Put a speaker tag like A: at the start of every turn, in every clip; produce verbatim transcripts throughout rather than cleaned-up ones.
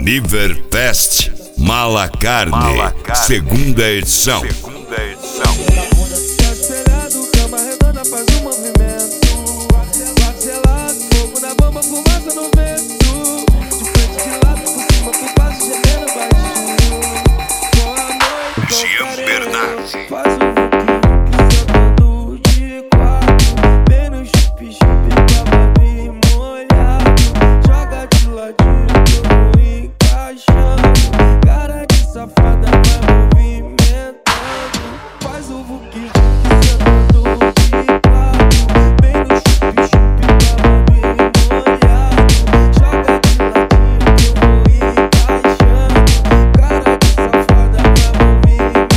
A: Niverfest Malacarne,
B: Malacarne,
A: segunda edição.
B: Segunda edição.
C: Tá espelhado, cama redonda faz um movimento. Parcelado, fogo na bomba, fumaça no vento. De frente, de lado, por cima, por baixo, gemendo baixinho. Boa noite,
A: Jean Bernardi.
C: faz o vuki-vuki sentando de quatro. Bem no chup-chup, bababi molhado. Joga de ladinho, que eu vou encaixando. Cara de safada vai movimentando. Faz o vuki-vuki sentando de quatro. Bem no chup-chup, bababi molhado. Joga de ladinho, que eu vou encaixando. Cara de safada vai movimentando.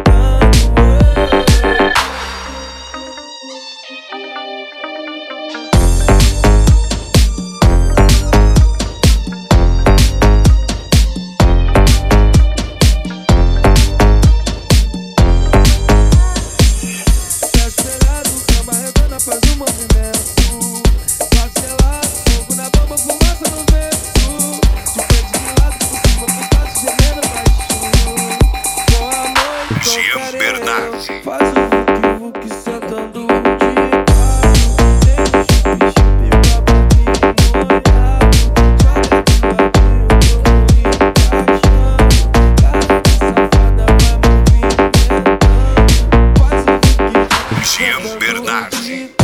C: Tá espelhado, cama redonda faz um movimento. Parcelado, fogo na bomba, fumaça no vento. De frente, de lado, por cima, por baixo, gemendo baixinho. Boa noite,
A: Jean
C: qualquer
A: Bernardi.
C: eu. Faz o vuki-vuki sentando de quatro. Tem o chup-chup, bababi molhado. Joga de ladinho, que eu vou encaixando. Cara de safada vai movimentando. Faz o vuki-vuki
A: Jean
C: sentando
A: Bernardi.
C: de